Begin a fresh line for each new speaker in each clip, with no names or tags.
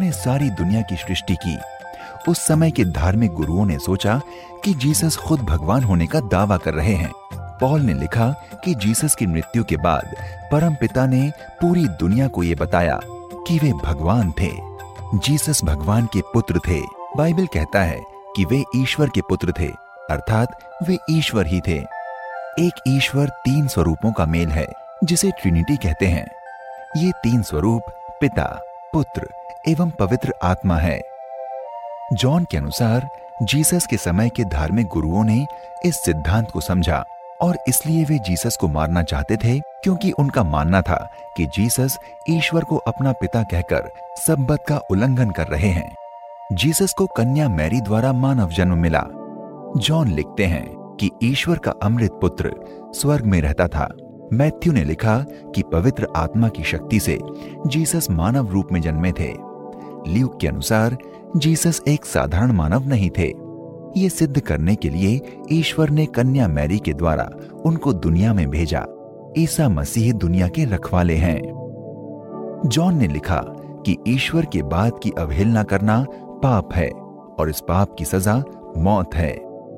उन्होंने सारी दुनिया की सृष्टि की। उस समय के धार्मिक गुरुओं ने सोचा कि जीसस खुद भगवान होने का दावा कर रहे हैं। पॉल ने लिखा कि जीसस की मृत्यु के बाद परमपिता ने पूरी दुनिया को ये बताया कि वे भगवान थे। जीसस भगवान के पुत्र थे। बाइबल कहता है कि वे ईश्वर के पुत्र थे, अर्थात वे ईश्वर ही थे। एक ईश्वर तीन स्वरूपों का मेल है, जिसे ट्रिनिटी कहते हैं। ये तीन स्वरूप पिता, पुत्र एवं पवित्र आत्मा है। जॉन के अनुसार जीसस के समय के धार्मिक गुरुओं ने इस सिद्धांत को समझा और इसलिए वे जीसस को मारना चाहते थे, क्योंकि उनका मानना था कि जीसस ईश्वर को अपना पिता कहकर सब्बत का उल्लंघन कर रहे हैं। जीसस को कन्या मैरी द्वारा मानव जन्म मिला। जॉन लिखते हैं कि ईश्वर का अमृत पुत्र स्वर्ग में रहता था। मैथ्यू ने लिखा कि पवित्र आत्मा की शक्ति से जीसस मानव रूप में जन्मे थे। ल्यूक के अनुसार जीसस एक साधारण मानव नहीं थे। ये सिद्ध करने के लिए ईश्वर ने कन्या मैरी के द्वारा उनको दुनिया में भेजा। ईसा मसीह दुनिया के रखवाले हैं। जॉन ने लिखा कि ईश्वर के बात की अवहेलना करना पाप है और इस पाप की सजा मौत है।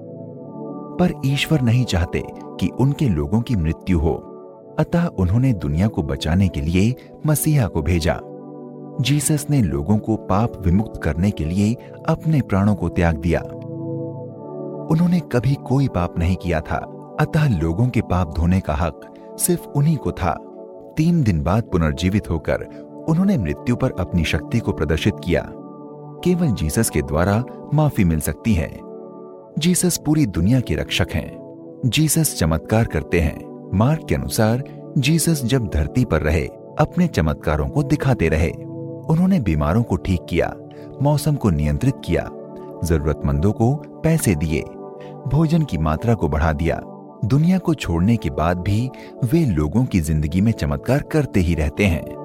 पर ईश्वर नहीं चाहते कि उनके लोगों की मृत्यु हो, अतः उन्होंने दुनिया को बचाने के लिए मसीहा को भेजा। जीसस ने लोगों को पाप विमुक्त करने के लिए अपने प्राणों को त्याग दिया। उन्होंने कभी कोई पाप नहीं किया था, अतः लोगों के पाप धोने का हक सिर्फ उन्हीं को था। 3 दिन बाद पुनर्जीवित होकर उन्होंने मृत्यु पर अपनी शक्ति को प्रदर्शित किया। केवल जीसस के द्वारा माफी मिल सकती है। जीसस पूरी दुनिया के रक्षक हैं। जीसस चमत्कार करते हैं। मार्क के अनुसार जीसस जब धरती पर रहे अपने चमत्कारों को दिखाते रहे। उन्होंने बीमारों को ठीक किया, मौसम को नियंत्रित किया, जरूरतमंदों को पैसे दिए, भोजन की मात्रा को बढ़ा दिया। दुनिया को छोड़ने के बाद भी वे लोगों की जिंदगी में चमत्कार करते ही रहते हैं।